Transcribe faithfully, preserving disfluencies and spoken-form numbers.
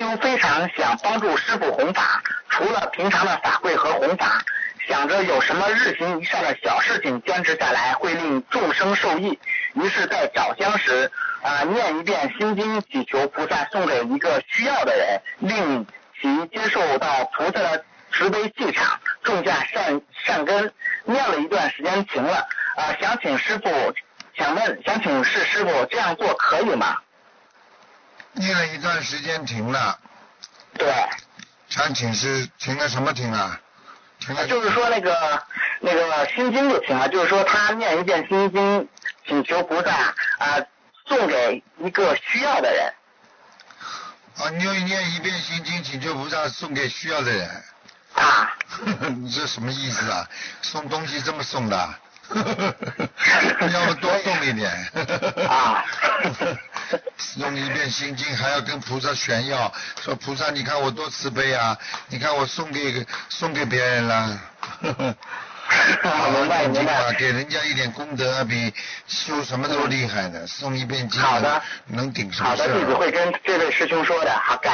兄非常想帮助师父弘法，除了平常的法会和弘法，想着有什么日行一善的小事情坚持下来会令众生受益，于是在找香时啊、呃、念一遍心经，祈求菩萨送给一个需要的人，令其接受到菩萨的慈悲气场，种下善善根。念了一段时间停了啊、呃，想请师父，想问想请示师父，这样做可以吗？ 念了一段时间停了。 对。 想请示停了什么停啊？停了就是说那个那个心经就停了，就是说他念一遍心经，请求菩萨啊、呃、送给一个需要的人。 啊，你要念一遍心经，请求菩萨送给需要的人。 啊。 你这什么意思啊？送东西这么送的？要不多送一点。 啊。 送一遍心经还要跟菩萨炫耀，说菩萨你看我多慈悲啊，你看我送给送给别人了。 明白明白。 给人家一点功德比修什么都厉害的，送一遍经好的能顶什么事？ 好的，弟子会跟这位师兄说的。好。